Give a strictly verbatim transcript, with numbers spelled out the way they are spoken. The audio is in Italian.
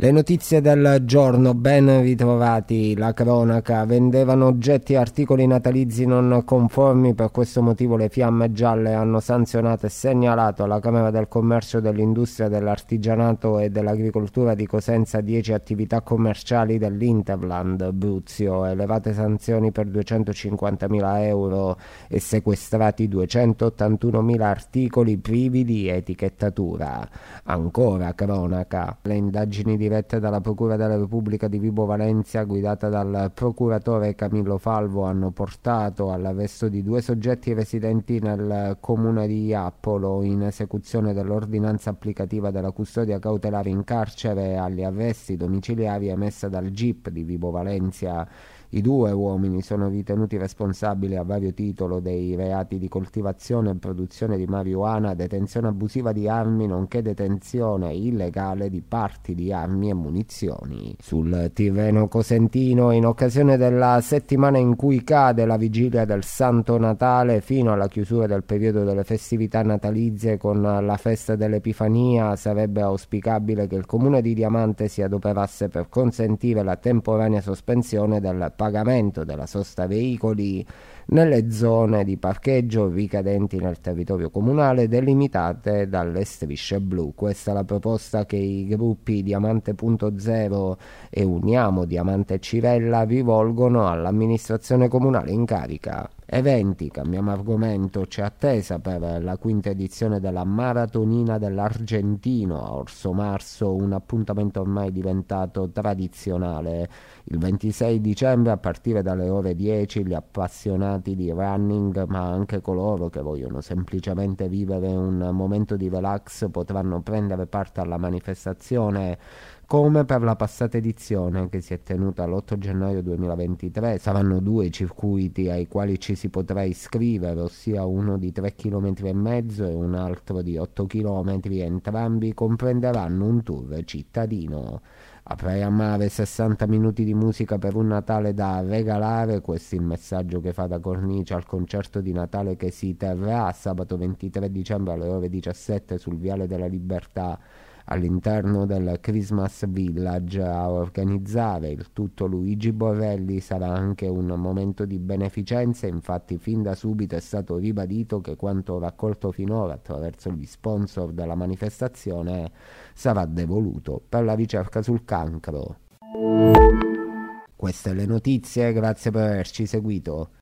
Le notizie del giorno, ben ritrovati. La cronaca: vendevano oggetti e articoli natalizi non conformi, per questo motivo le Fiamme Gialle hanno sanzionato e segnalato alla Camera del Commercio, dell'Industria, dell'Artigianato e dell'Agricoltura di Cosenza dieci attività commerciali dell'Interland Bruzio, elevate sanzioni per duecentocinquantamila euro e sequestrati duecentottantunomila articoli privi di etichettatura. Ancora cronaca: le indagini dirette dalla Procura della Repubblica di Vibo Valentia, guidata dal procuratore Camillo Falvo, hanno portato all'arresto di due soggetti residenti nel comune di Iappolo in esecuzione dell'ordinanza applicativa della custodia cautelare in carcere e agli arresti domiciliari emessa dal G I P di Vibo Valentia. I due uomini sono ritenuti responsabili a vario titolo dei reati di coltivazione e produzione di marijuana, detenzione abusiva di armi, nonché detenzione illegale di parti di armi e munizioni. Sul Tirreno cosentino, in occasione della settimana in cui cade la vigilia del Santo Natale fino alla chiusura del periodo delle festività natalizie con la festa dell'Epifania, sarebbe auspicabile che il Comune di Diamante si adoperasse per consentire la temporanea sospensione del pagamento della sosta veicoli nelle zone di parcheggio ricadenti nel territorio comunale delimitate dalle strisce blu. Questa è la proposta che i gruppi Diamante punto zero e Uniamo Diamante Cirella rivolgono all'amministrazione comunale in carica. Eventi, cambiamo argomento. C'è attesa per la quinta edizione della Maratonina dell'Argentino a Orso Marso, un appuntamento ormai diventato tradizionale. Il ventisei dicembre, a partire dalle ore dieci, gli appassionati di running, ma anche coloro che vogliono semplicemente vivere un momento di relax, potranno prendere parte alla manifestazione. Come per la passata edizione, che si è tenuta l'otto gennaio duemilaventitré, saranno due i circuiti ai quali ci si potrà iscrivere, ossia uno di tre chilometri e mezzo e un altro di otto chilometri. Entrambi comprenderanno un tour cittadino. A Praia Mare, sessanta minuti di musica per un Natale da regalare. Questo è il messaggio che fa da cornice al concerto di Natale che si terrà sabato ventitré dicembre alle ore diciassette sul Viale della Libertà, all'interno del Christmas Village. A organizzare il tutto Luigi Borrelli. Sarà anche un momento di beneficenza, infatti fin da subito è stato ribadito che quanto raccolto finora attraverso gli sponsor della manifestazione sarà devoluto per la ricerca sul cancro. Queste le notizie, grazie per averci seguito.